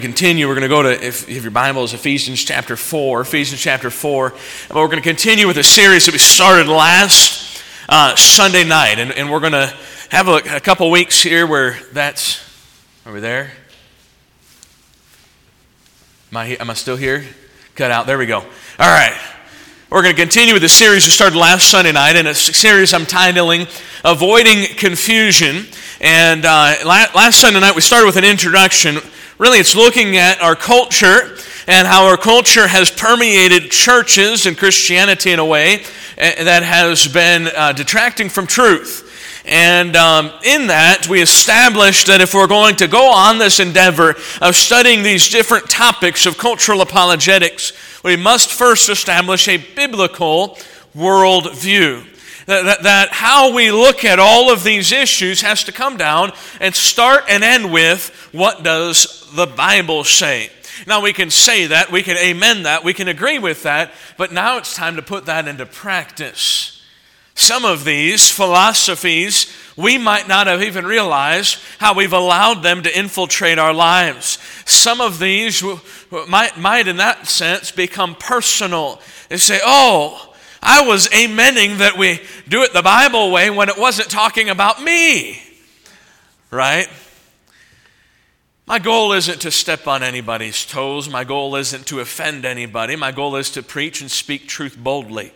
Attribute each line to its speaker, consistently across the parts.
Speaker 1: Continue. We're going to go to, if your Bible is Ephesians chapter 4. But we're going to continue with a series that we started last Sunday night. And we're going to have a couple weeks here where that's, are we there? Am I still here? Cut out. There we go. All right. We're going to continue with the series we started last Sunday night, and a series I'm titling Avoiding Confusion. And last Sunday night we started with an introduction. Really, it's looking at our culture and how our culture has permeated churches and Christianity in a way that has been detracting from truth. And in that, we established that if we're going to go on this endeavor of studying these different topics of cultural apologetics, we must first establish a biblical worldview. That how we look at all of these issues has to come down and start and end with, what does the Bible say? Now we can say that, we can amen that, we can agree with that, but now it's time to put that into practice. Some of these philosophies, we might not have even realized how we've allowed them to infiltrate our lives. Some of these might in that sense become personal. They say, oh, I was amening that we do it the Bible way when it wasn't talking about me, right? My goal isn't to step on anybody's toes. My goal isn't to offend anybody. My goal is to preach and speak truth boldly.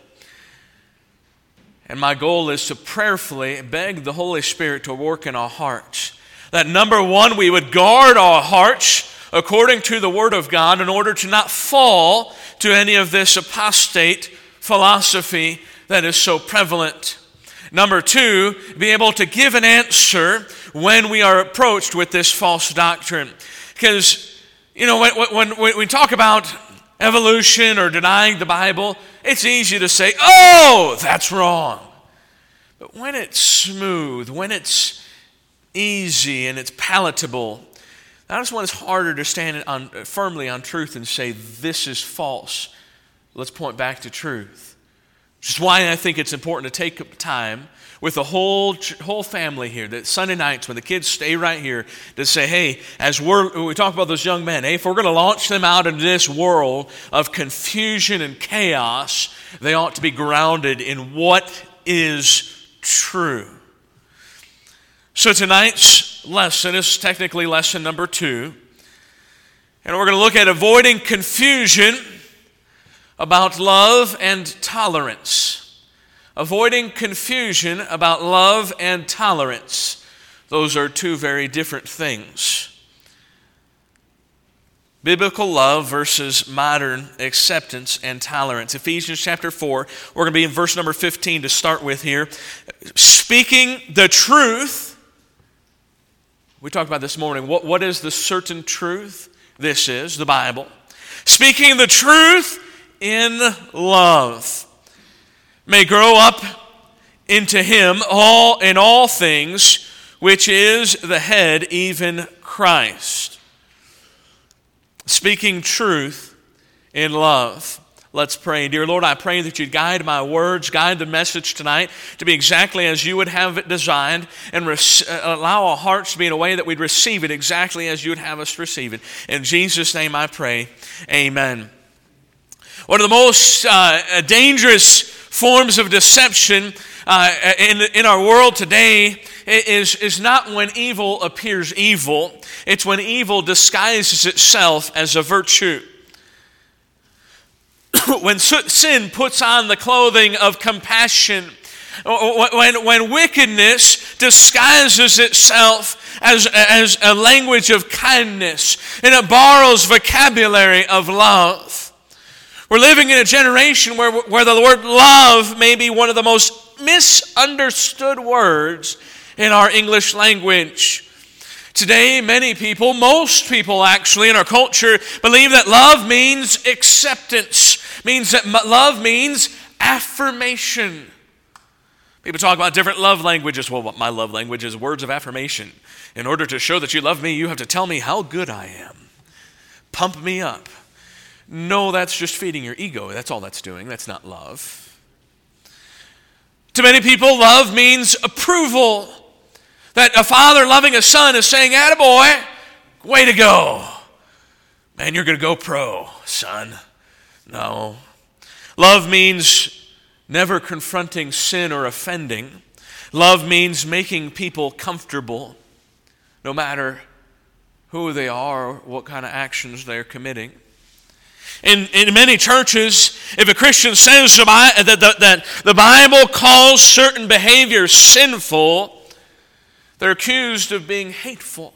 Speaker 1: And my goal is to prayerfully beg the Holy Spirit to work in our hearts. That number one, we would guard our hearts according to the Word of God in order to not fall to any of this apostate philosophy that is so prevalent. Number two, be able to give an answer when we are approached with this false doctrine. Because, when we talk about evolution or denying the Bible, it's easy to say, oh, that's wrong. But when it's smooth, when it's easy and it's palatable, that's when it's harder to stand firmly on truth and say, this is false. Let's point back to truth. Which is why I think it's important to take time with the whole family here, that Sunday nights when the kids stay right here, to say, hey, as we talk about those young men, hey, if we're going to launch them out into this world of confusion and chaos, they ought to be grounded in what is true. So tonight's lesson is technically lesson number 2. And we're going to look at avoiding confusion about love and tolerance. Avoiding confusion about love and tolerance. Those are two very different things. Biblical love versus modern acceptance and tolerance. Ephesians chapter 4, we're going to be in verse number 15 to start with here. Speaking the truth. We talked about this morning. What is the certain truth? This is the Bible. Speaking the truth in love, may grow up into him in all things, which is the head, even Christ. Speaking truth in love. Let's pray. Dear Lord, I pray that you'd guide my words, guide the message tonight to be exactly as you would have it designed, and allow our hearts to be in a way that we'd receive it exactly as you would have us receive it. In Jesus' name I pray, amen. One of the most dangerous forms of deception in our world today is not when evil appears evil. It's when evil disguises itself as a virtue. When sin puts on the clothing of compassion. When wickedness disguises itself as a language of kindness, and it borrows vocabulary of love. We're living in a generation where the word love may be one of the most misunderstood words in our English language. Today, most people actually in our culture believe that love means acceptance, means that love means affirmation. People talk about different love languages. Well, my love language is words of affirmation. In order to show that you love me, you have to tell me how good I am. Pump me up. No, that's just feeding your ego. That's all that's doing. That's not love. To many people, love means approval. That a father loving a son is saying, attaboy, way to go. and you're going to go pro, son. No. Love means never confronting sin or offending. Love means making people comfortable, no matter who they are or what kind of actions they're committing. In many churches, if a Christian says that the Bible calls certain behaviors sinful, they're accused of being hateful.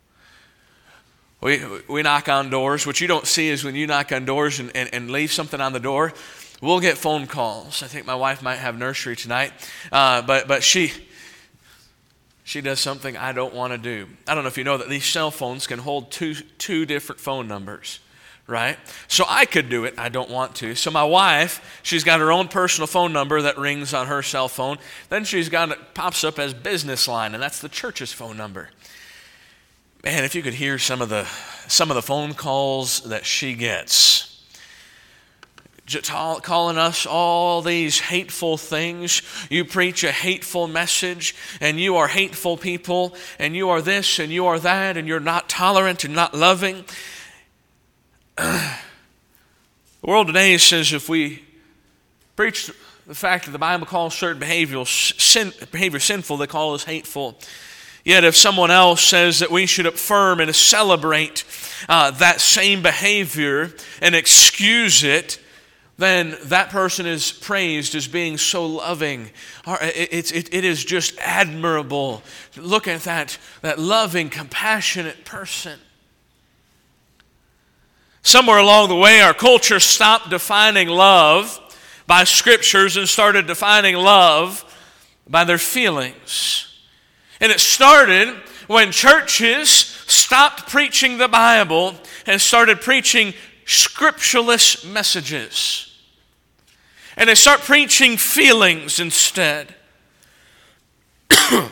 Speaker 1: We knock on doors. What you don't see is when you knock on doors and leave something on the door, we'll get phone calls. I think my wife might have nursery tonight, but she does something I don't want to do. I don't know if you know that these cell phones can hold two different phone numbers, right? So I could do it. I don't want to. So my wife, she's got her own personal phone number that rings on her cell phone. Then she's got it pops up as business line, and that's the church's phone number. Man, if you could hear some of the phone calls that she gets, calling us all these hateful things. You preach a hateful message, and you are hateful people, and you are this, and you are that, and you're not tolerant and not loving. The world today says if we preach the fact that the Bible calls certain behavior sinful, they call us hateful. Yet if someone else says that we should affirm and celebrate that same behavior and excuse it, then that person is praised as being so loving. It is just admirable. Look at that loving, compassionate person. Somewhere along the way, our culture stopped defining love by scriptures and started defining love by their feelings. And it started when churches stopped preaching the Bible and started preaching scriptureless messages. And they start preaching feelings instead. The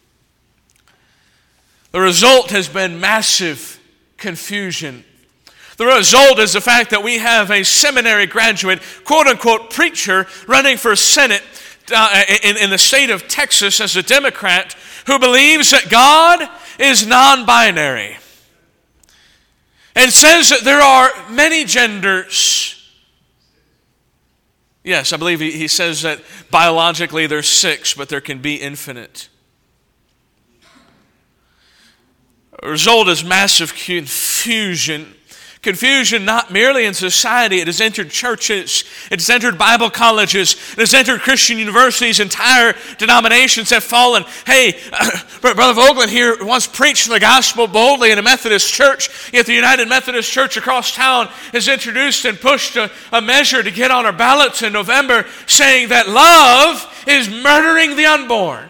Speaker 1: result has been massive confusion. The result is the fact that we have a seminary graduate, quote-unquote preacher, running for Senate in the state of Texas as a Democrat who believes that God is non-binary and says that there are many genders. Yes, I believe he says that biologically there's 6, but there can be infinite. The result is massive confusion. Confusion not merely in society, it has entered churches, it has entered Bible colleges, it has entered Christian universities, entire denominations have fallen. Hey, Brother Vogelin here once preached the gospel boldly in a Methodist church, yet the United Methodist Church across town has introduced and pushed a measure to get on our ballots in November saying that love is murdering the unborn.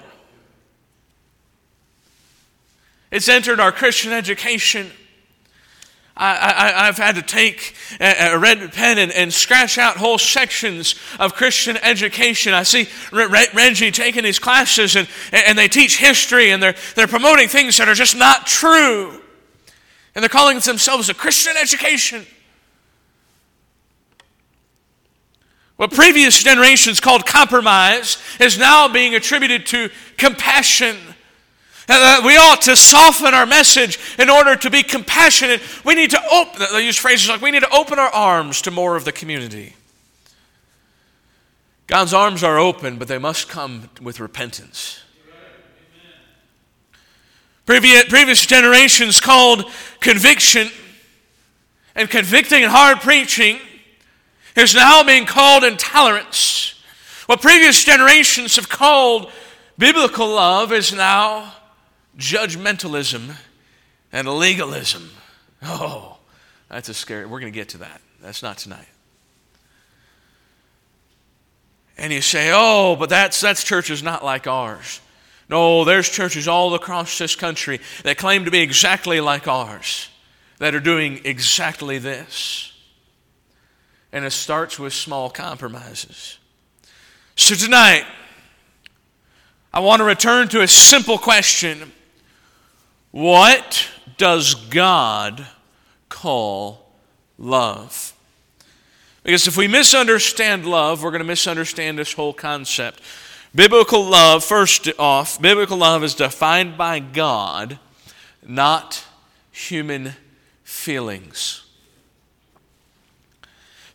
Speaker 1: It's entered our Christian education. I've had to take a red pen and scratch out whole sections of Christian education. I see Reggie taking these classes and they teach history and they're promoting things that are just not true. And they're calling themselves a Christian education. What previous generations called compromise is now being attributed to compassion. We ought to soften our message in order to be compassionate. We need to they use phrases like we need to open our arms to more of the community. God's arms are open, but they must come with repentance. Previous generations called conviction and convicting and hard preaching is now being called intolerance. What previous generations have called biblical love is now judgmentalism and legalism. Oh, that's a scary. We're going to get to that. That's not tonight. And you say, oh, but that's churches not like ours. No, there's churches all across this country that claim to be exactly like ours, that are doing exactly this. And it starts with small compromises. So tonight, I want to return to a simple question. What does God call love? Because if we misunderstand love, we're going to misunderstand this whole concept. Biblical love, first off, biblical love is defined by God, not human feelings.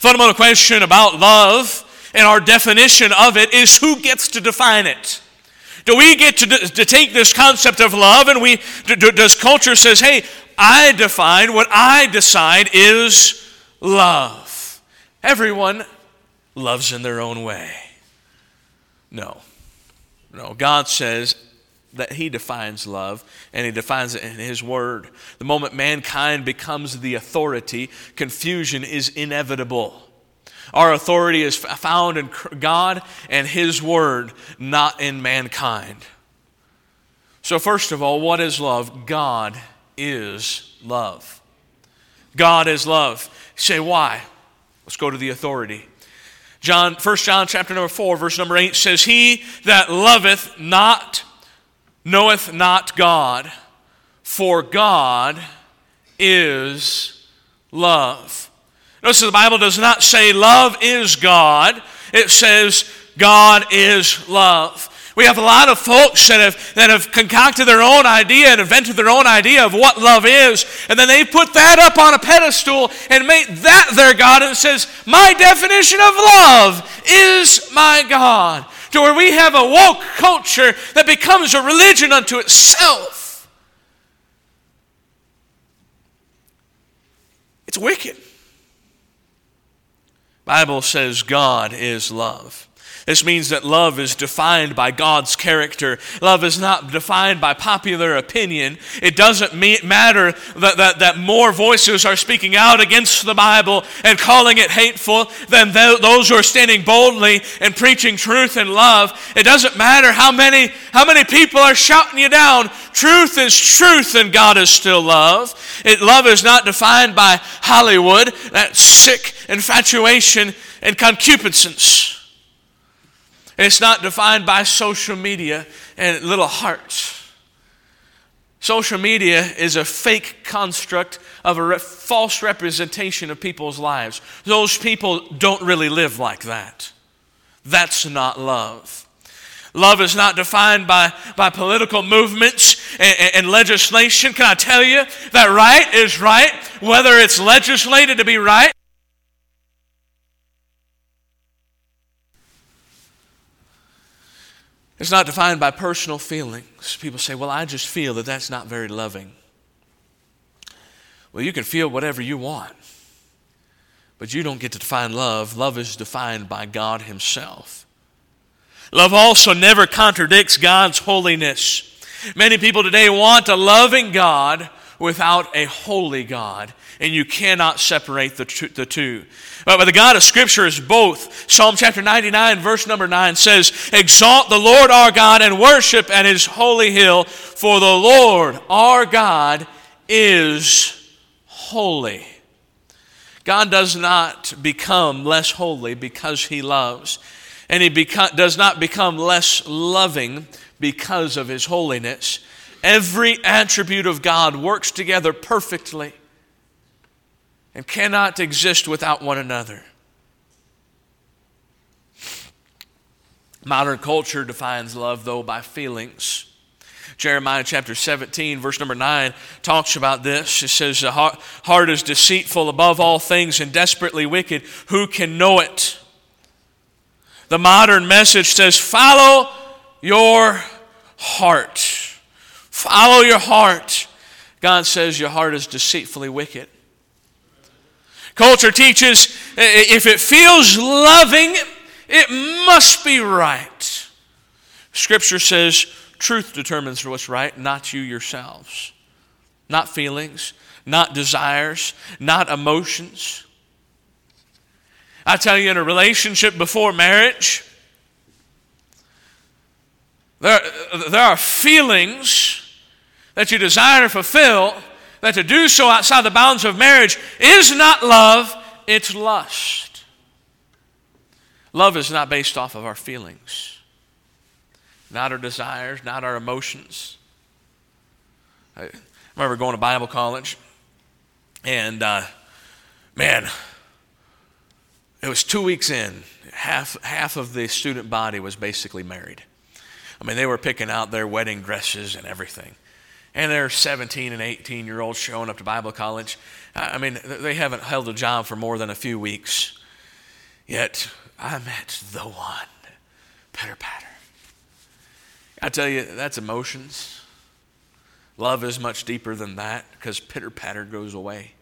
Speaker 1: Fundamental question about love and our definition of it is who gets to define it. Do we get to take this concept of love and does culture says, hey, I define what I decide is love. Everyone loves in their own way. No. God says that He defines love, and He defines it in His Word. The moment mankind becomes the authority, confusion is inevitable. Our authority is found in God and His Word, not in mankind. So first of all, what is love? God is love. God is love. You say, why? Let's go to the authority. 1 John chapter number 4, verse number 8 says, He that loveth not knoweth not God, for God is love. Notice that the Bible does not say love is God. It says God is love. We have a lot of folks that have concocted their own idea and invented their own idea of what love is, and then they put that up on a pedestal and make that their God, and it says, my definition of love is my God. To where we have a woke culture that becomes a religion unto itself. It's wicked. The Bible says God is love. This means that love is defined by God's character. Love is not defined by popular opinion. It doesn't matter that more voices are speaking out against the Bible and calling it hateful than those who are standing boldly and preaching truth and love. It doesn't matter how many people are shouting you down. Truth is truth, and God is still love. Love is not defined by Hollywood, that sick infatuation and concupiscence. It's not defined by social media and little hearts. Social media is a fake construct of a false representation of people's lives. Those people don't really live like that. That's not love. Love is not defined by political movements and legislation. Can I tell you that right is right, whether it's legislated to be right? It's not defined by personal feelings. People say, well, I just feel that that's not very loving. Well, you can feel whatever you want, but you don't get to define love. Love is defined by God Himself. Love also never contradicts God's holiness. Many people today want a loving God without a holy God, and you cannot separate the two. But the God of Scripture is both. Psalm chapter 99, verse number 9 says, Exalt the Lord our God and worship at His holy hill, for the Lord our God is holy. God does not become less holy because He loves, and He does not become less loving because of His holiness. Every attribute of God works together perfectly and cannot exist without one another. Modern culture defines love, though, by feelings. Jeremiah chapter 17, verse number 9 talks about this. It says, the heart is deceitful above all things and desperately wicked. Who can know it? The modern message says, follow your heart. Follow your heart. God says your heart is deceitfully wicked. Culture teaches if it feels loving, it must be right. Scripture says truth determines what's right, not you yourselves. Not feelings, not desires, not emotions. I tell you, in a relationship before marriage, there are feelings that you desire to fulfill, that to do so outside the bounds of marriage is not love, it's lust. Love is not based off of our feelings, not our desires, not our emotions. I remember going to Bible college, and man, it was 2 weeks in. Half of the student body was basically married. I mean, they were picking out their wedding dresses and everything. And they're 17 and 18-year-olds showing up to Bible college. I mean, they haven't held a job for more than a few weeks. Yet I met the one. Pitter patter. I tell you, that's emotions. Love is much deeper than that because pitter patter goes away.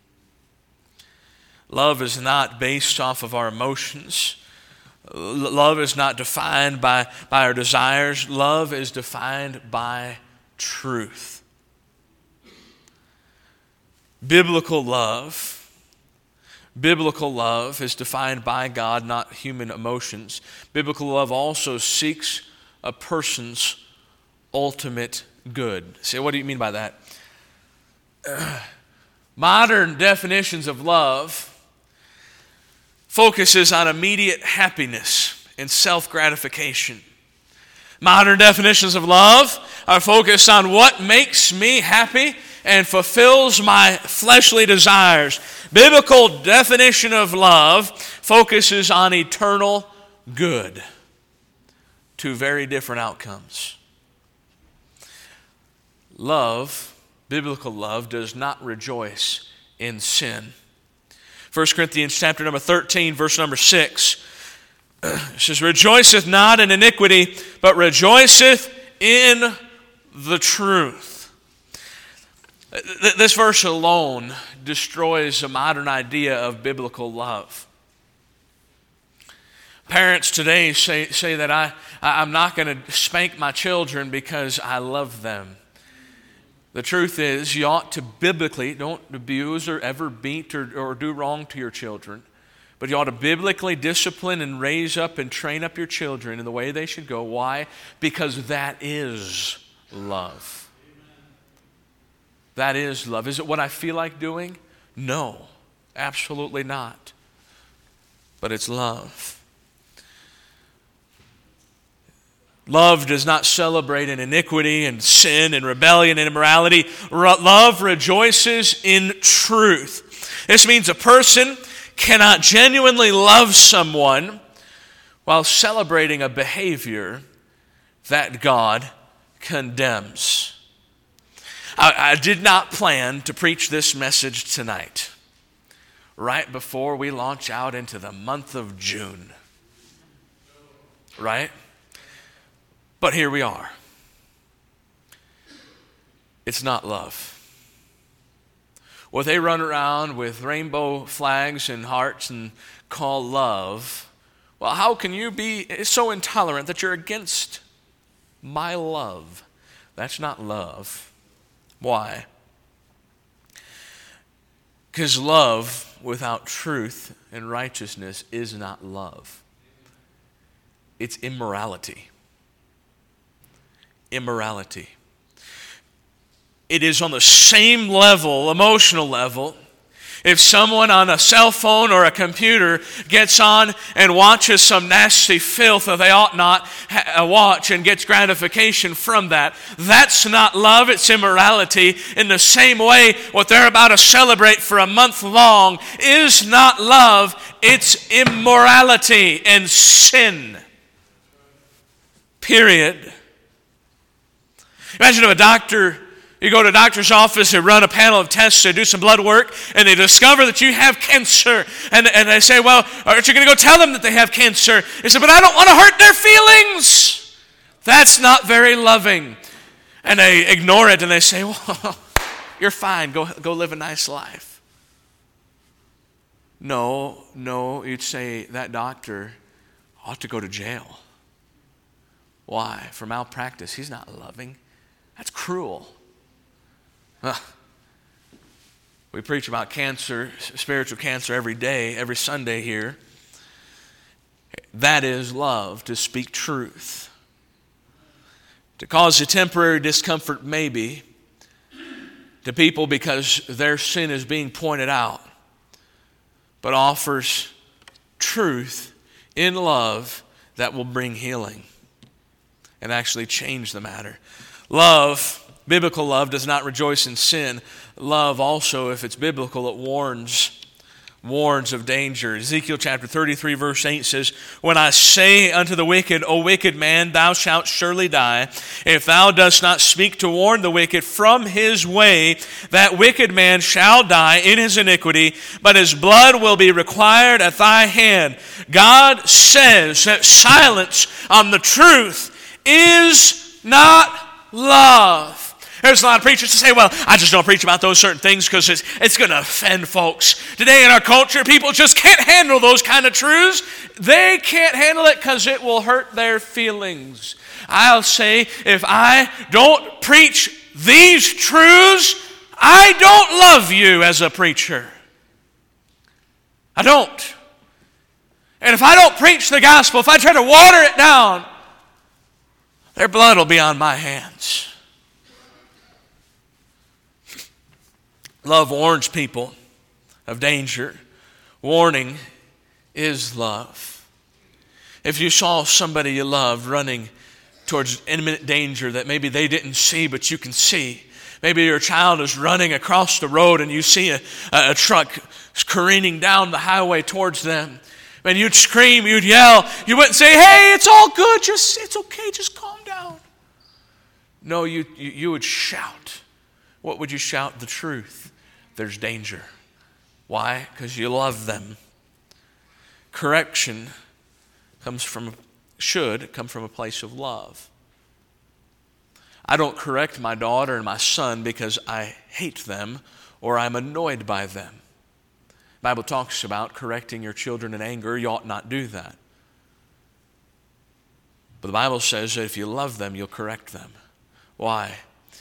Speaker 1: Love is not based off of our emotions. Love is not defined by our desires. Love is defined by truth. Biblical love is defined by God, not human emotions. Biblical love also seeks a person's ultimate good. Say, what do you mean by that? Modern definitions of love focuses on immediate happiness and self-gratification. Modern definitions of love are focused on what makes me happy and fulfills my fleshly desires. Biblical definition of love focuses on eternal good. Two very different outcomes. Love, biblical love, does not rejoice in sin. 1 Corinthians chapter number 13, verse number 6. It says, rejoiceth not in iniquity, but rejoiceth in the truth. This verse alone destroys a modern idea of biblical love. Parents today say that I'm not going to spank my children because I love them. The truth is, you ought to biblically, don't abuse or ever beat or do wrong to your children, but you ought to biblically discipline and raise up and train up your children in the way they should go. Why? Because that is love. That is love. Is it what I feel like doing? No, absolutely not. But it's love. Love does not celebrate in iniquity and sin and rebellion and immorality. Love rejoices in truth. This means a person cannot genuinely love someone while celebrating a behavior that God condemns. I did not plan to preach this message tonight, right before we launch out into the month of June. Right? But here we are. It's not love. What they run around with rainbow flags and hearts and call love, well, how can you be so intolerant that you're against my love? That's not love. Why? Because love without truth and righteousness is not love. It's immorality. Immorality. It is on the same level, emotional level. If someone on a cell phone or a computer gets on and watches some nasty filth that they ought not watch and gets gratification from that, that's not love, it's immorality. In the same way, what they're about to celebrate for a month long is not love, it's immorality and sin. Period. Imagine if a doctor, you go to a doctor's office, they run a panel of tests, they do some blood work, and they discover that you have cancer. And they say, well, aren't you going to go tell them that they have cancer? They say, but I don't want to hurt their feelings. That's not very loving. And they ignore it and they say, well, you're fine, go live a nice life. No, you'd say that doctor ought to go to jail. Why? For malpractice. He's not loving. That's cruel. We preach about cancer, spiritual cancer every day, every Sunday here. That is love, to speak truth. To cause a temporary discomfort maybe to people because their sin is being pointed out, but offers truth in love that will bring healing and actually change the matter. Love, biblical love, does not rejoice in sin. Love also, if it's biblical, it warns warns of danger. Ezekiel chapter 33 verse 8 says, "When I say unto the wicked, O wicked man, thou shalt surely die, if thou dost not speak to warn the wicked from his way, that wicked man shall die in his iniquity, but his blood will be required at thy hand." God says that silence on the truth is not love. There's a lot of preachers that say, well, I just don't preach about those certain things because it's going to offend folks. Today in our culture, people just can't handle those kind of truths. They can't handle it because it will hurt their feelings. I'll say, if I don't preach these truths, I don't love you as a preacher. I don't. And if I don't preach the gospel, if I try to water it down, their blood will be on my hands. Love warns people of danger. Warning is love. If you saw somebody you loved running towards imminent danger that maybe they didn't see but you can see. Maybe your child is running across the road and you see a truck careening down the highway towards them. And you'd scream, you'd yell. You wouldn't say, hey, it's all good. It's okay, just calm down. No, you would shout. What would you shout? The truth. There's danger. Why? Because you love them. Correction should come from a place of love. I don't correct my daughter and my son because I hate them or I'm annoyed by them. The Bible talks about correcting your children in anger. You ought not do that. But the Bible says that if you love them, you'll correct them. Why?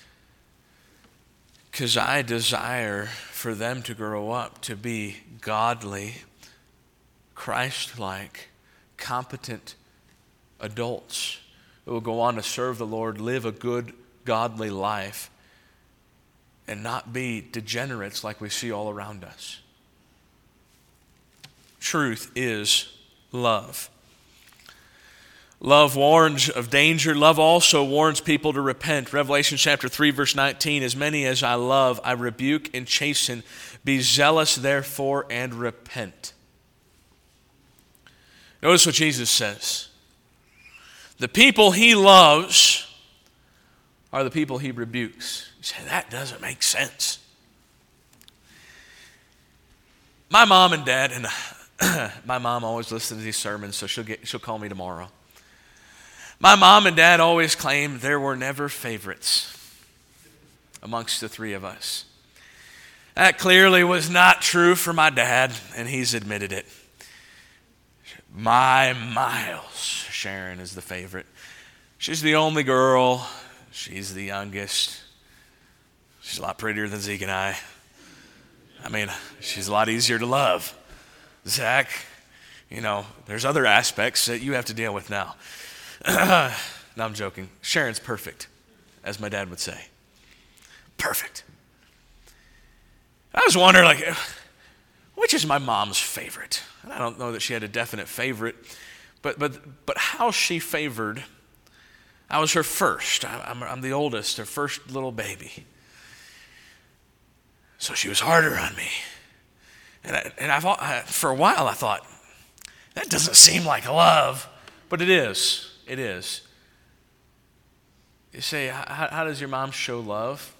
Speaker 1: Because I desire for them to grow up to be godly, Christ-like, competent adults who will go on to serve the Lord, live a good, godly life, and not be degenerates like we see all around us. Truth is love. Love warns of danger. Love also warns people to repent. Revelation chapter 3, verse 19, "As many as I love, I rebuke and chasten. Be zealous, therefore, and repent." Notice what Jesus says. The people he loves are the people he rebukes. You say, that doesn't make sense. My mom and dad, and my mom always listens to these sermons, so she'll call me tomorrow. My mom and dad always claimed there were never favorites amongst the three of us. That clearly was not true for my dad, and he's admitted it. My Miles, Sharon, is the favorite. She's the only girl. She's the youngest. She's a lot prettier than Zeke and I. I mean, she's a lot easier to love. Zach, there's other aspects that you have to deal with now. No, I'm joking. Sharon's perfect, as my dad would say. Perfect. I was wondering, which is my mom's favorite? And I don't know that she had a definite favorite, but how she favored. I was her first. I'm the oldest, her first little baby. So she was harder on me. And for a while I thought, that doesn't seem like love, but it is. It is. You say, how does your mom show love?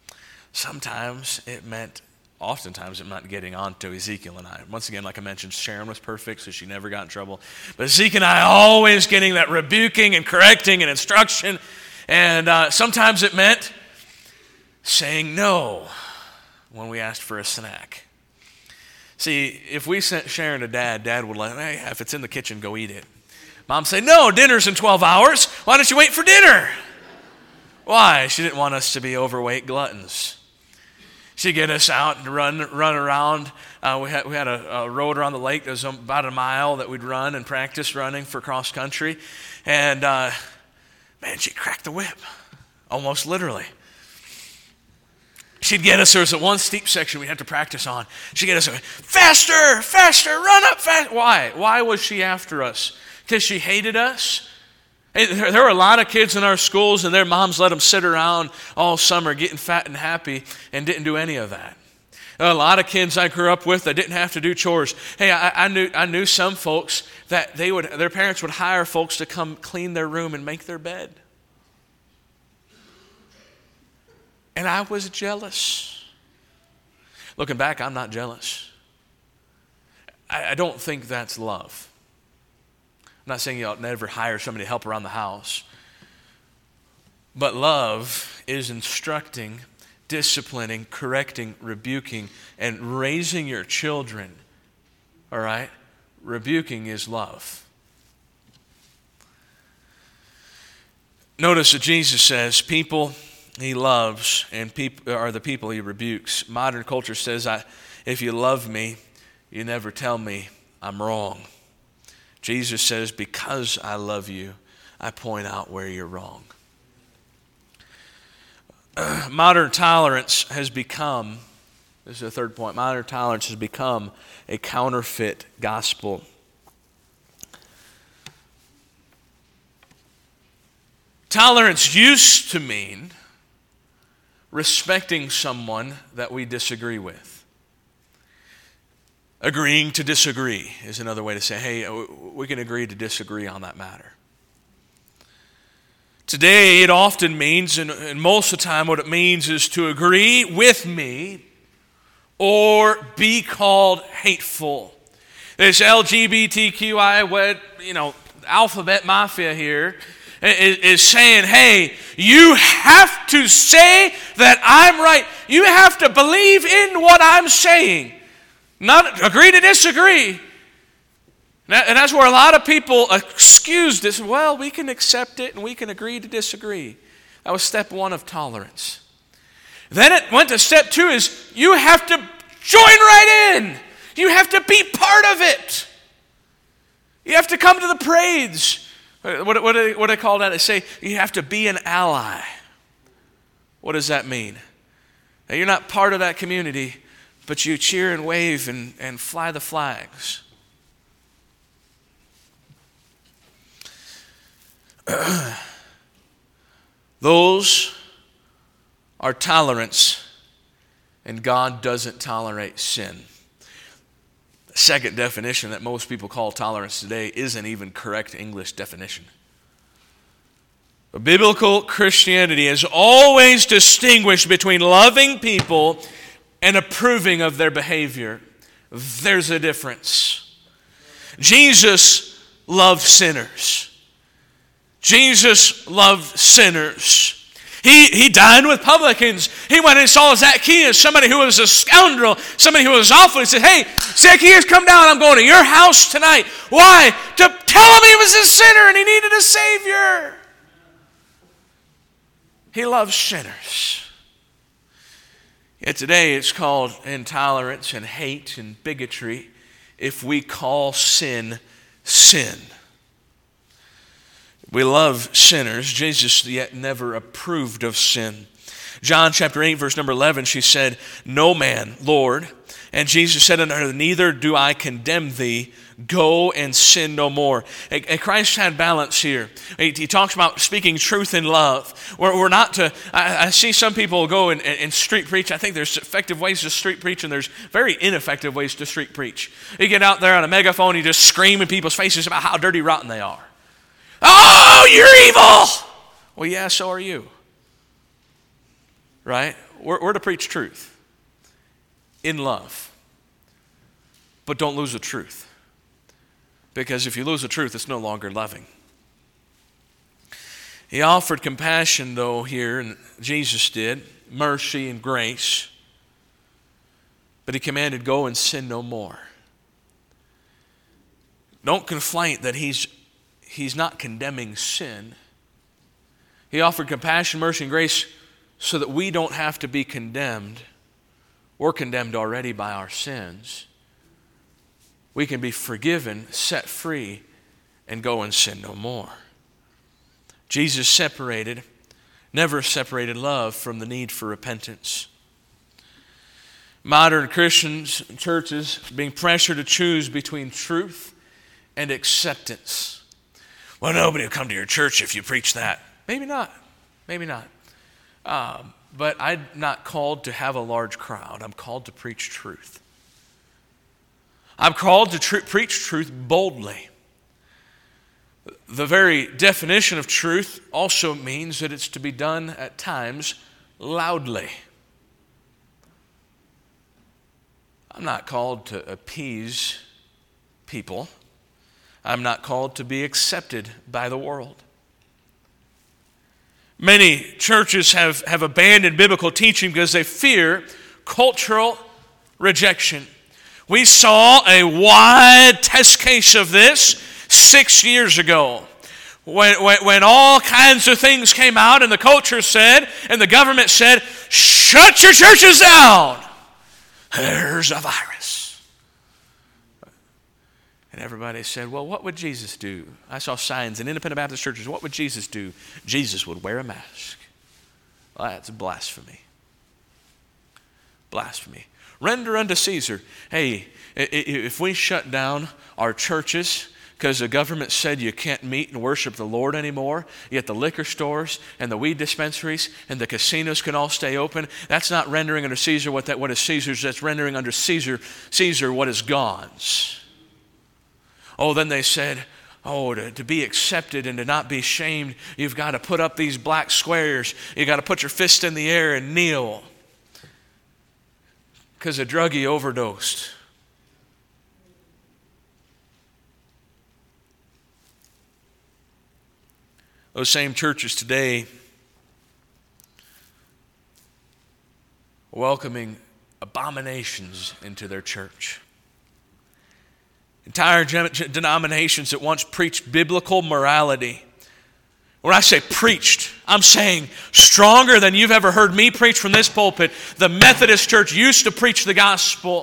Speaker 1: Oftentimes it meant getting on to Ezekiel and I. Once again, like I mentioned, Sharon was perfect, so she never got in trouble. But Ezekiel and I always getting that rebuking and correcting and instruction. And sometimes it meant saying no when we asked for a snack. See, if we sent Sharon to Dad would let, hey, if it's in the kitchen, go eat it. Mom say, no, dinner's in 12 hours. Why don't you wait for dinner? Why? She didn't want us to be overweight gluttons. She'd get us out and run around. We had a road around the lake that was about a mile that we'd run and practice running for cross country. And she'd crack the whip, almost literally. She'd get us, there was one steep section we'd have to practice on. She'd get us, faster, run up fast. Why? Why was she after us? Because she hated us? There were a lot of kids in our schools and their moms let them sit around all summer getting fat and happy and didn't do any of that. A lot of kids I grew up with that didn't have to do chores. Hey, I knew some folks that their parents would hire folks to come clean their room and make their bed. And I was jealous. Looking back, I'm not jealous. I don't think that's love. I'm not saying you ought never hire somebody to help around the house. But love is instructing, disciplining, correcting, rebuking, and raising your children. All right? Rebuking is love. Notice that Jesus says people he loves and people are the people he rebukes. Modern culture says, if you love me, you never tell me I'm wrong. Jesus says, because I love you, I point out where you're wrong. Modern tolerance has become, this is the third point, modern tolerance has become a counterfeit gospel. Tolerance used to mean respecting someone that we disagree with. Agreeing to disagree is another way to say, hey, we can agree to disagree on that matter. Today, it often means, and most of the time what it means is to agree with me or be called hateful. This LGBTQI, alphabet mafia here is saying, hey, you have to say that I'm right. You have to believe in what I'm saying. Not agree to disagree. And that's where a lot of people excuse this. Well, we can accept it and we can agree to disagree. That was step one of tolerance. Then it went to step two is you have to join right in. You have to be part of it. You have to come to the parades. What do they call that? They say you have to be an ally. What does that mean? Now, you're not part of that community, but you cheer and wave and fly the flags. Those are tolerance, and God doesn't tolerate sin. The second definition that most people call tolerance today isn't even correct English definition. But biblical Christianity has always distinguished between loving people and approving of their behavior. There's a difference. Jesus loved sinners. Jesus loved sinners. He dined with publicans. He went and saw Zacchaeus, somebody who was a scoundrel, somebody who was awful. He said, hey, Zacchaeus, come down. I'm going to your house tonight. Why? To tell him he was a sinner and he needed a Savior. He loves sinners. Yet today it's called intolerance and hate and bigotry if we call sin, sin. We love sinners. Jesus yet never approved of sin. John chapter 8, verse number 11, she said, no man, Lord. And Jesus said unto her, neither do I condemn thee. Go and sin no more. And Christ had balance here. He talks about speaking truth in love. We're not to, I see some people go and street preach. I think there's effective ways to street preach and there's very ineffective ways to street preach. You get out there on a megaphone, you just scream in people's faces about how dirty rotten they are. Oh, you're evil! Well, yeah, so are you. Right? We're to preach truth in love. But don't lose the truth. Because if you lose the truth, it's no longer loving. He offered compassion, though, here, and Jesus did, mercy and grace. But he commanded, go and sin no more. Don't conflate that he's not condemning sin. He offered compassion, mercy, and grace so that we don't have to be condemned. We're condemned already by our sins. We can be forgiven, set free, and go and sin no more. Jesus never separated love from the need for repentance. Modern Christians and churches being pressured to choose between truth and acceptance. Well, nobody will come to your church if you preach that. Maybe not. Maybe not. But I'm not called to have a large crowd. I'm called to preach truth. I'm called to preach truth boldly. The very definition of truth also means that it's to be done at times loudly. I'm not called to appease people. I'm not called to be accepted by the world. Many churches have abandoned biblical teaching because they fear cultural rejection. We saw a wide test case of this 6 years ago when all kinds of things came out and the culture said and the government said, shut your churches down. There's a virus. And everybody said, well, what would Jesus do? I saw signs in independent Baptist churches. What would Jesus do? Jesus would wear a mask. Well, that's blasphemy. Blasphemy. Render unto Caesar. Hey, if we shut down our churches because the government said you can't meet and worship the Lord anymore, yet the liquor stores and the weed dispensaries and the casinos can all stay open, that's not rendering under Caesar what is Caesar's. That's rendering under Caesar what is God's. Oh, then they said, to be accepted and to not be shamed, you've got to put up these black squares. You've got to put your fist in the air and kneel because a druggie overdosed. Those same churches today welcoming abominations into their church. Entire denominations that once preached biblical morality. When I say preached, I'm saying stronger than you've ever heard me preach from this pulpit. The Methodist Church used to preach the gospel.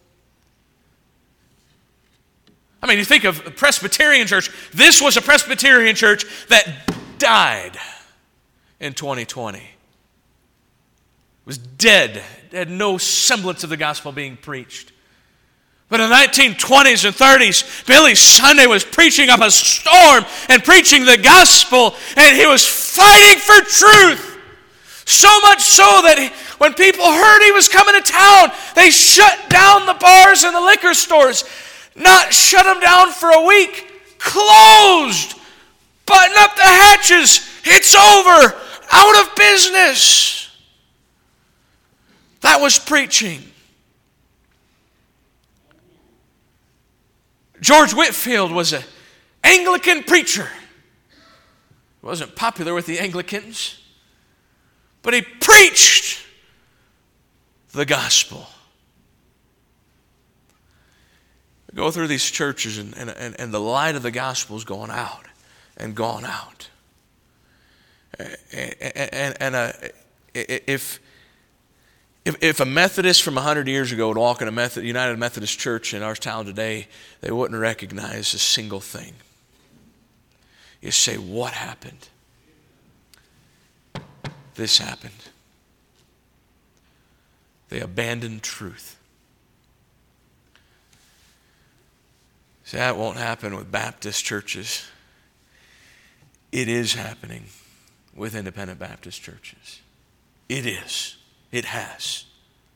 Speaker 1: I mean, you think of a Presbyterian church. This was a Presbyterian church that died in 2020. It was dead. It had no semblance of the gospel being preached. But in the 1920s and 30s, Billy Sunday was preaching up a storm and preaching the gospel, and he was fighting for truth. So much so that when people heard he was coming to town, they shut down the bars and the liquor stores. Not shut them down for a week, closed, button up the hatches, it's over, out of business. That was preaching. George Whitefield was an Anglican preacher. He wasn't popular with the Anglicans, but he preached the gospel. We go through these churches and the light of the gospel is going out and gone out. If a Methodist from 100 years ago would walk in a United Methodist Church in our town today, they wouldn't recognize a single thing. You say, what happened? This happened. They abandoned truth. See, that won't happen with Baptist churches. It is happening with independent Baptist churches. It is. It has.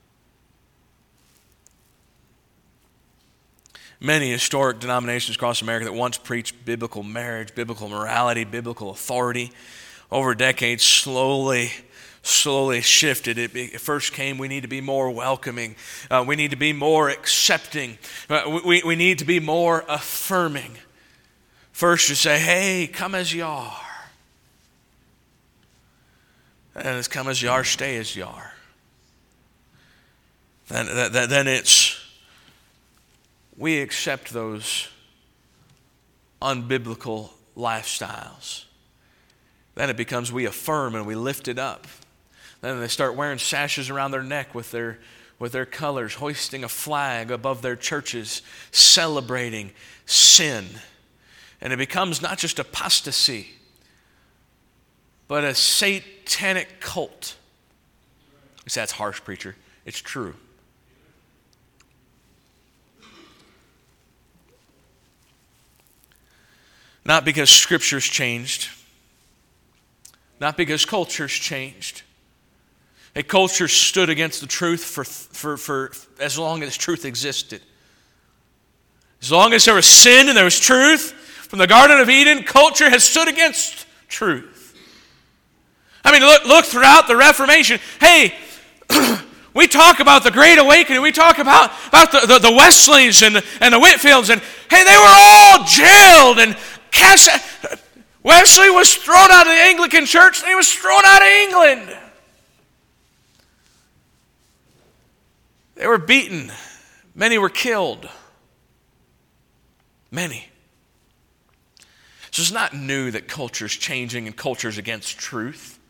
Speaker 1: Many historic denominations across America that once preached biblical marriage, biblical morality, biblical authority, over decades slowly shifted. It first came, we need to be more welcoming. We need to be more accepting. We need to be more affirming. First you say, hey, come as you are. And it's come as you are, stay as you are. Then it's, we accept those unbiblical lifestyles. Then it becomes we affirm and we lift it up. Then they start wearing sashes around their neck with their colors, hoisting a flag above their churches, celebrating sin. And it becomes not just apostasy, but a satanic cult. You say, that's harsh, preacher. It's true. Not because Scripture's changed. Not because culture's changed. A culture stood against the truth for as long as truth existed. As long as there was sin and there was truth, from the Garden of Eden, culture has stood against truth. I mean, look throughout the Reformation. Hey, we talk about the Great Awakening. We talk about the Wesleys and the Whitfields. And hey, they were all jailed and cast. Wesley was thrown out of the Anglican Church. And he was thrown out of England. They were beaten. Many were killed. Many. So it's not new that culture's changing and culture's against truth.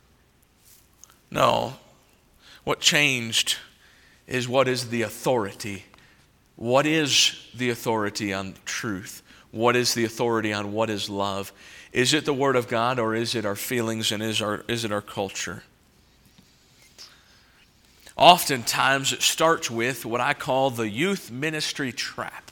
Speaker 1: No. What changed is what is the authority. What is the authority on truth? What is the authority on what is love? Is it the Word of God, or is it our feelings, and is it our culture? Oftentimes it starts with what I call the youth ministry trap.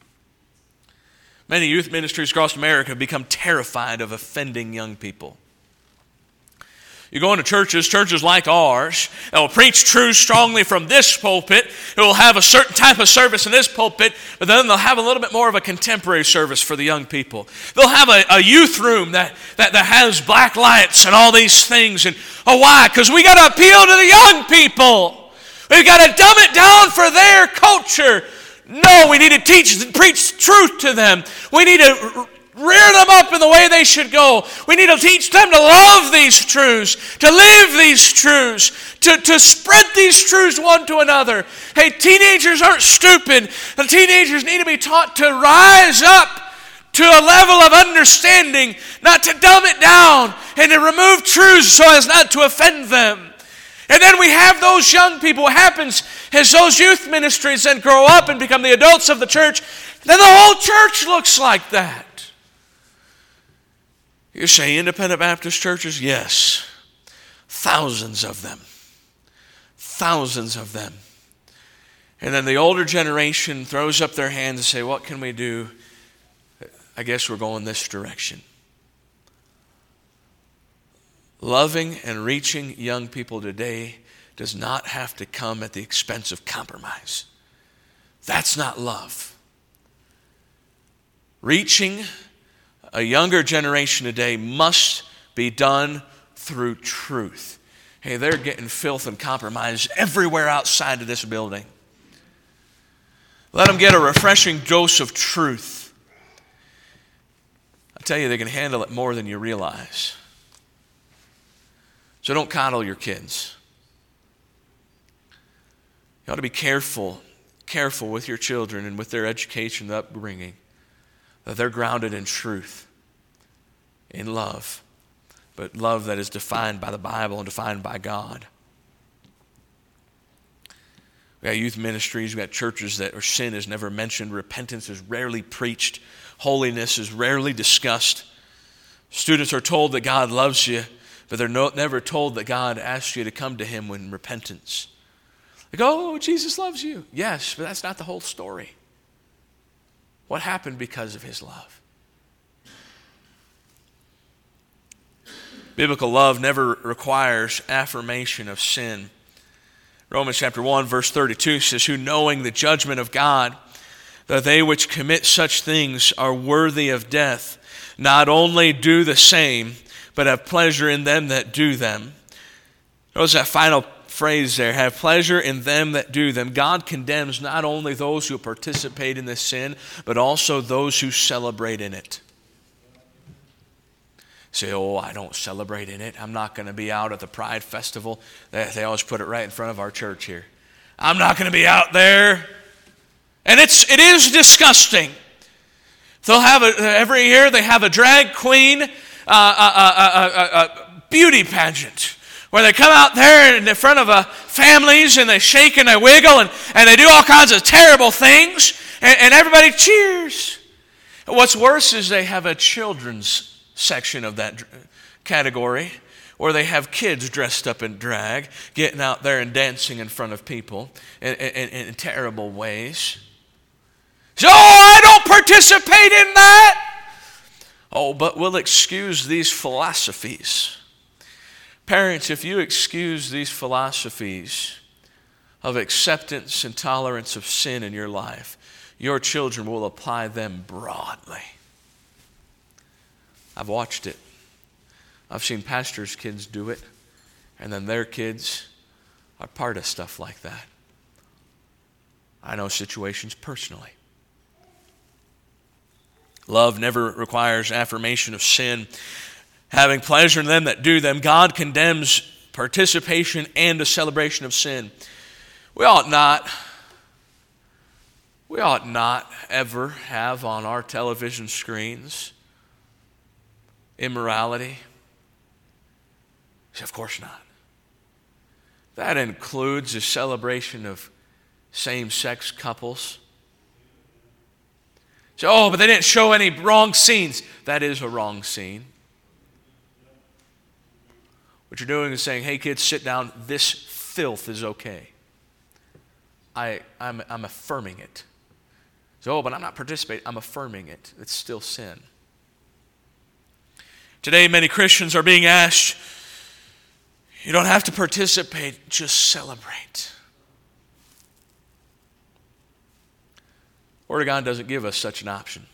Speaker 1: Many youth ministries across America have become terrified of offending young people. You go into churches like ours, that will preach truth strongly from this pulpit. It will have a certain type of service in this pulpit, but then they'll have a little bit more of a contemporary service for the young people. They'll have a youth room that has black lights and all these things. And why? Because we got to appeal to the young people. We've got to dumb it down for their culture. No, we need to preach truth to them. We need to rear them up in the way they should go. We need to teach them to love these truths, to live these truths, to spread these truths one to another. Hey, teenagers aren't stupid. The teenagers need to be taught to rise up to a level of understanding, not to dumb it down and to remove truths so as not to offend them. And then we have those young people. What happens is those youth ministries then grow up and become the adults of the church. Then the whole church looks like that. You say independent Baptist churches? Yes. Thousands of them. Thousands of them. And then the older generation throws up their hands and say, what can we do? I guess we're going this direction. Loving and reaching young people today does not have to come at the expense of compromise. That's not love. Reaching a younger generation today must be done through truth. Hey, they're getting filth and compromise everywhere outside of this building. Let them get a refreshing dose of truth. I tell you, they can handle it more than you realize. So don't coddle your kids. You ought to be careful with your children and with their education and upbringing, that they're grounded in truth, in love, but love that is defined by the Bible and defined by God. We got youth ministries, we got churches where sin is never mentioned, repentance is rarely preached, holiness is rarely discussed. Students are told that God loves you, but they're never told that God asks you to come to Him in repentance. They go, oh, Jesus loves you. Yes, but that's not the whole story. What happened because of His love? Biblical love never requires affirmation of sin. Romans chapter 1, verse 32 says, who knowing the judgment of God, that they which commit such things are worthy of death, not only do the same, but have pleasure in them that do them. Notice that final phrase there, have pleasure in them that do them. God condemns not only those who participate in this sin, but also those who celebrate in it. Say, oh, I don't celebrate in it. I'm not going to be out at the Pride Festival. They always put it right in front of our church here. I'm not going to be out there. And it is disgusting. They'll have every year they have a drag queen beauty pageant where they come out there in front of families and they shake and they wiggle and they do all kinds of terrible things and everybody cheers. What's worse is they have a children's section of that category where they have kids dressed up in drag getting out there and dancing in front of people in terrible ways. So, I don't participate in that. Oh, but we'll excuse these philosophies Parents, if you excuse these philosophies of acceptance and tolerance of sin in your life, your children will apply them broadly. I've watched it. I've seen pastors' kids do it, and then their kids are part of stuff like that. I know situations personally. Love never requires affirmation of sin. Having pleasure in them that do them, God condemns participation and a celebration of sin. We ought not ever have on our television screens immorality. Of course not. That includes a celebration of same-sex couples. So, but they didn't show any wrong scenes. That is a wrong scene. What you're doing is saying, hey kids, sit down. This filth is okay. I'm affirming it. So, but I'm not participating. I'm affirming it. It's still sin. Today, many Christians are being asked, you don't have to participate, just celebrate. Word of God doesn't give us such an option.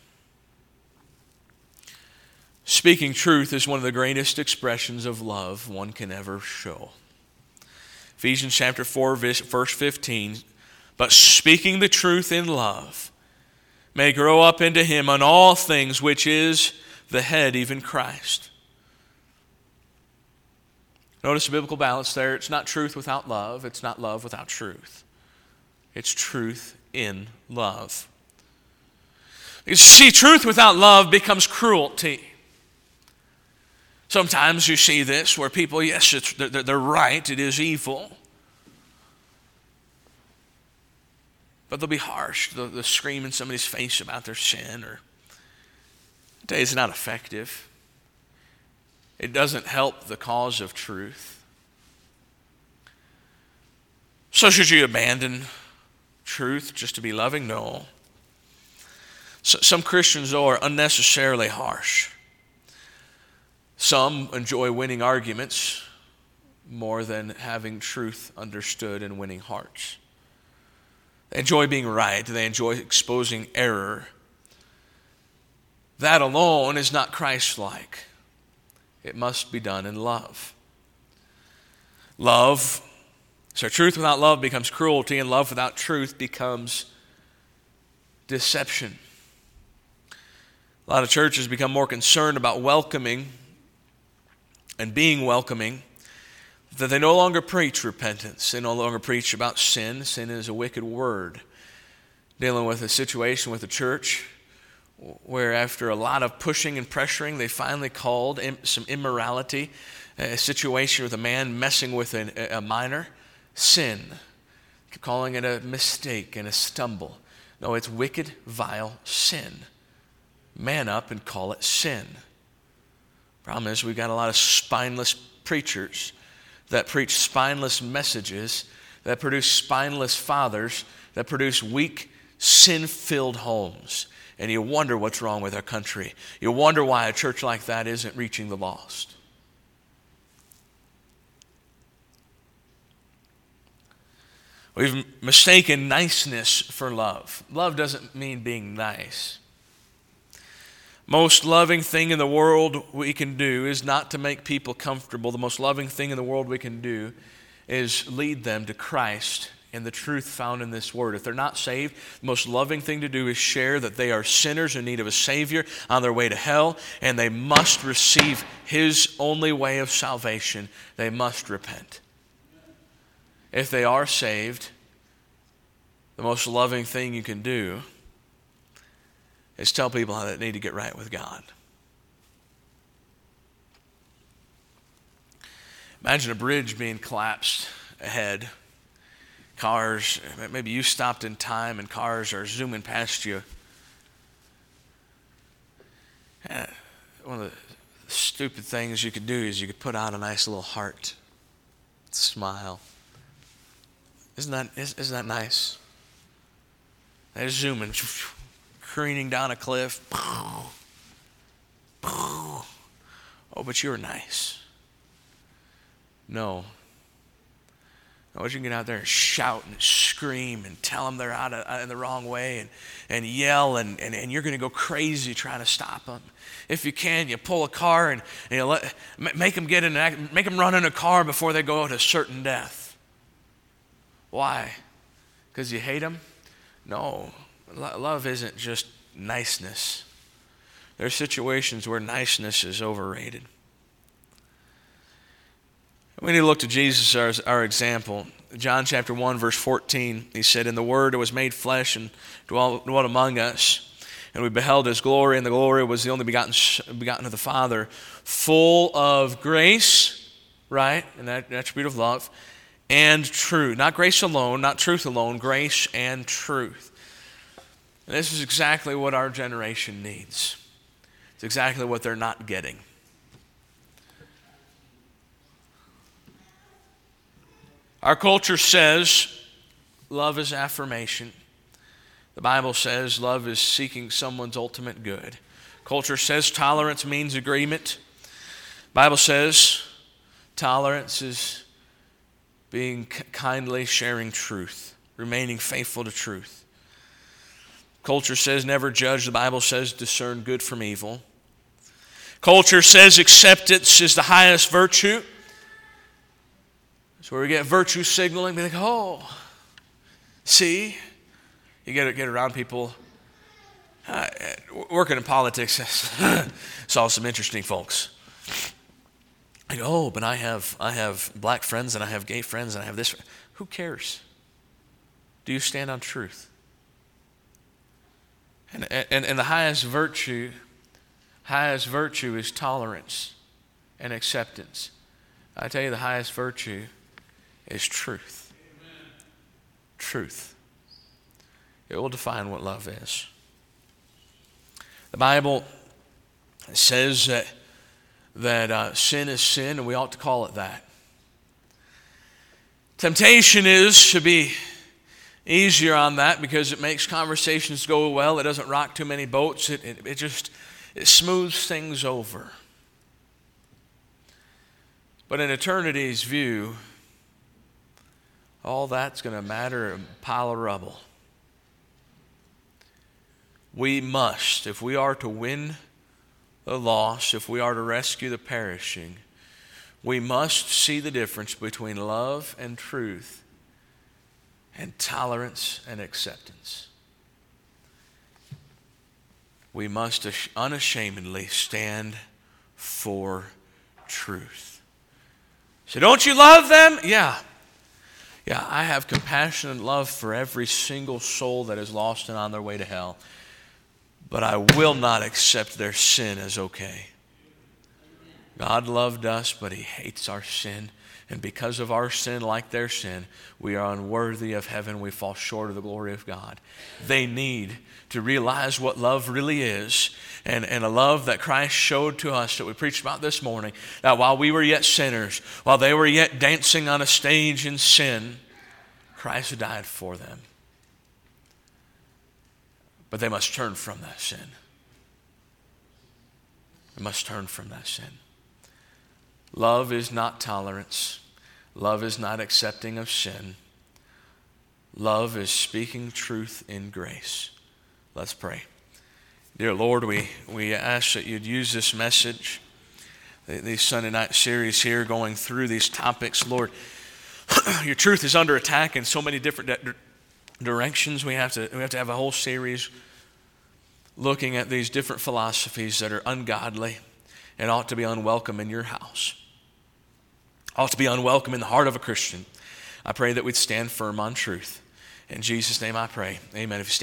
Speaker 1: Speaking truth is one of the greatest expressions of love one can ever show. Ephesians chapter 4, verse 15, but speaking the truth in love may grow up into him on all things, which is the head, even Christ. Notice the biblical balance there. It's not truth without love. It's not love without truth. It's truth in love. You see, truth without love becomes cruelty. Sometimes you see this where people, yes, they're right, it is evil. But they'll be harsh. They'll scream in somebody's face about their sin. Or today is not effective. It doesn't help the cause of truth. So should you abandon truth just to be loving? No. So, some Christians, though, are unnecessarily harsh. Some enjoy winning arguments more than having truth understood and winning hearts. They enjoy being right. They enjoy exposing error. That alone is not Christ-like. It must be done in love. Love, so truth without love becomes cruelty, and love without truth becomes deception. A lot of churches become more concerned about welcoming and being welcoming, that they no longer preach repentance. They no longer preach about sin. Sin is a wicked word. Dealing with a situation with the church where after a lot of pushing and pressuring, they finally called some immorality, a situation with a man messing with a minor, sin. Calling it a mistake and a stumble. No, it's wicked, vile sin. Man up and call it sin. Problem is, we've got a lot of spineless preachers that preach spineless messages, that produce spineless fathers, that produce weak, sin-filled homes. And you wonder what's wrong with our country. You wonder why a church like that isn't reaching the lost. We've mistaken niceness for love. Love doesn't mean being nice. Most loving thing in the world we can do is not to make people comfortable. The most loving thing in the world we can do is lead them to Christ and the truth found in this word. If they're not saved, the most loving thing to do is share that they are sinners in need of a Savior on their way to hell, and they must receive His only way of salvation. They must repent. If they are saved, the most loving thing you can do is tell people how they need to get right with God. Imagine a bridge being collapsed ahead. Cars, maybe you stopped in time and cars are zooming past you. One of the stupid things you could do is you could put out a nice little heart, smile. Isn't that nice? They're zooming, careening down a cliff. Oh, but you're nice. No. I want you to get out there and shout and scream and tell them they're out in the wrong way and yell and you're going to go crazy trying to stop them. If you can, you pull a car and you make them make them run in a car before they go to certain death. Why? Because you hate them? No. Love isn't just niceness. There are situations where niceness is overrated. We need to look to Jesus as our example. John chapter 1, verse 14, he said, "And the Word was made flesh and dwelt among us. And we beheld His glory, and the glory was the only begotten of the Father, full of grace," right, and that attribute of love, "and truth." Not grace alone, not truth alone, grace and truth. And this is exactly what our generation needs. It's exactly what they're not getting. Our culture says love is affirmation. The Bible says love is seeking someone's ultimate good. Culture says tolerance means agreement. The Bible says tolerance is being kindly sharing truth, remaining faithful to truth. Culture says never judge. The Bible says discern good from evil. Culture says acceptance is the highest virtue. That's where we get virtue signaling. Be like, oh, see? You get around people. Working in politics, saw some interesting folks. I go, oh, but I have black friends and I have gay friends and I have this. Who cares? Do you stand on truth? And the highest virtue is tolerance and acceptance. I tell you, the highest virtue is truth. Amen. Truth. It will define what love is. The Bible says that sin is sin, and we ought to call it that. Temptation is to be easier on that because it makes conversations go well. It doesn't rock too many boats. It smooths things over. But in eternity's view, all that's going to matter a pile of rubble. We must, if we are to win the lost, if we are to rescue the perishing, we must see the difference between love and truth and tolerance and acceptance. We must unashamedly stand for truth. So don't you love them? Yeah, I have compassion and love for every single soul that is lost and on their way to hell. But I will not accept their sin as okay. God loved us, but He hates our sin. And because of our sin, like their sin, we are unworthy of heaven. We fall short of the glory of God. They need to realize what love really is, and a love that Christ showed to us that we preached about this morning, that while we were yet sinners, while they were yet dancing on a stage in sin, Christ died for them. But they must turn from that sin. They must turn from that sin. Love is not tolerance. Love is not accepting of sin. Love is speaking truth in grace. Let's pray. Dear Lord, we ask that you'd use this message, these Sunday night series here, going through these topics. Lord, your truth is under attack in so many different directions. We have to have a whole series looking at these different philosophies that are ungodly and ought to be unwelcome in your house, ought to be unwelcome in the heart of a Christian. I pray that we'd stand firm on truth. In Jesus' name I pray. Amen. If you stand